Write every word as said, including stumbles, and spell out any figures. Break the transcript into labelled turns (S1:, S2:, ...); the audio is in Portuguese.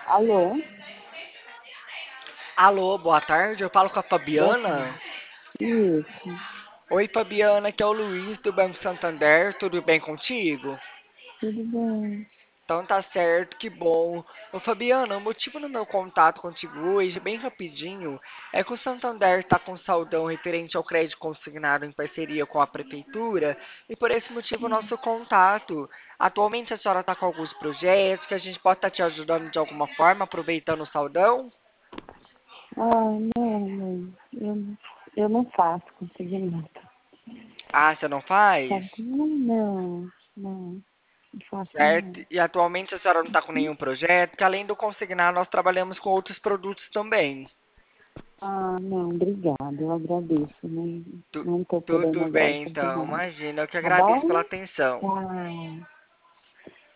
S1: Alô?
S2: Alô, boa tarde. Eu falo com a
S1: Boa
S2: Fabiana.
S1: tarde. Isso,
S2: Oi, Fabiana, aqui é o Luiz do Banco Santander. Tudo bem contigo?
S1: tudo bem.
S2: Então tá certo, que bom. Ô, Fabiana, o motivo do meu contato contigo hoje, bem rapidinho, é que o Santander está com saldão referente ao crédito consignado em parceria com a prefeitura e por esse motivo o nosso contato. Atualmente a senhora está com alguns projetos que a gente pode estar te ajudando de alguma forma, aproveitando o saldão?
S1: Ah, não, não. Eu, eu não faço consignado.
S2: Ah, você não faz?
S1: Sabe? Não, não, não. Não faço,
S2: Certo?
S1: não.
S2: E atualmente a senhora não está com nenhum projeto, que além do consignar, nós trabalhamos com outros produtos também.
S1: Ah, não, obrigada. Eu agradeço. Não,
S2: Tu-
S1: não estou podendo
S2: tudo
S1: agora
S2: bem,
S1: fazer
S2: então.
S1: nada.
S2: Imagina, eu que
S1: Tá
S2: agradeço pela
S1: bom?
S2: atenção.
S1: Tchau.